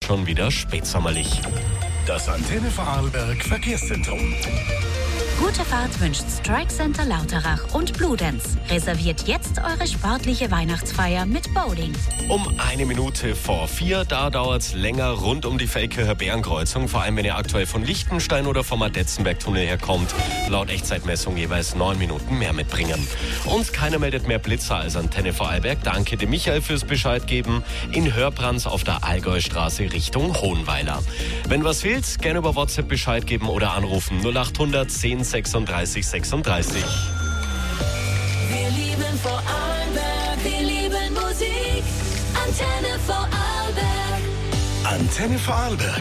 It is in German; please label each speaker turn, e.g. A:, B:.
A: schon wieder spätsommerlich.
B: Das Antenne Vorarlberg Verkehrszentrum.
C: Gute Fahrt wünscht Strike Center Lauterach und Bludenz. Reserviert jetzt eure sportliche Weihnachtsfeier mit Bowling.
A: Um 1:04, da dauert's länger rund um die Feldkircher Bärenkreuzung, vor allem wenn ihr aktuell von Lichtenstein oder vom Adetzenberg-Tunnel herkommt. Laut Echtzeitmessung jeweils 9 Minuten mehr mitbringen. Und keiner meldet mehr Blitzer als Antenne Vorarlberg. Danke dem Michael fürs Bescheid geben. In Hörbrands auf der Allgäustraße Richtung Hohenweiler. Wenn was fehlt, gerne über WhatsApp Bescheid geben oder anrufen 0800 10 36 36.
D: Wir lieben Vorarlberg, wir lieben Musik. Antenne Vorarlberg.
B: Antenne Vorarlberg.